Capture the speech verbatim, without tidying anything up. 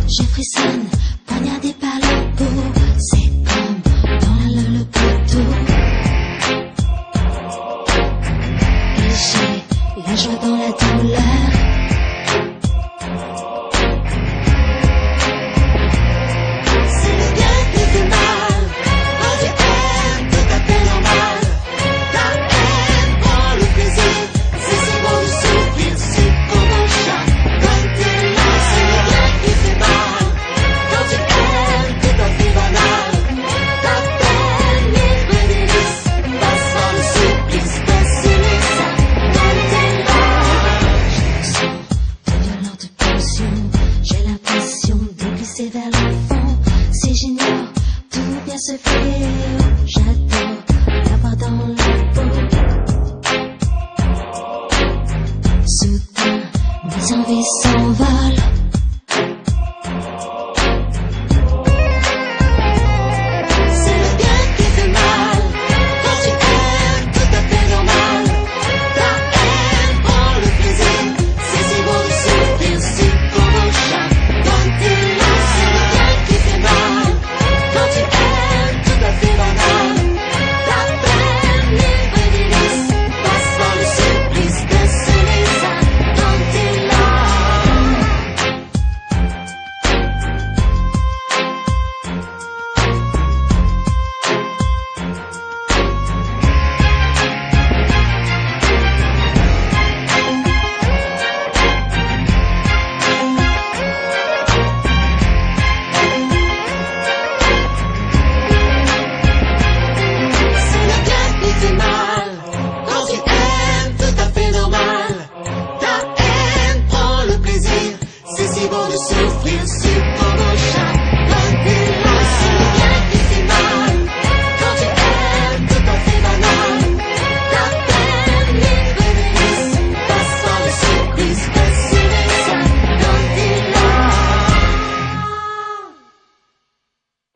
Je frissonne, poignardé par la peau. C'est comme dans la le couteau. Et j'ai la joie dans la douleur. C'est le bien qui fait mal. Quand tu aimes, tout à fait normal. Ta haine prend le plaisir. C'est si beau de souffrir, c'est comme un chat. Comme t'es là, c'est le bien qui fait mal. Quand tu aimes, tout à fait banal. Ta peine livre délice. Passe par le supplice, facile ça. Comme t'es là. Je sens de violentes pulsions. J'ai l'impression de glisser vers le fond. Si j'ignore, tout bien se fait. J'adore l'avoir dans la peau. Soudain, mes envies s'en vont.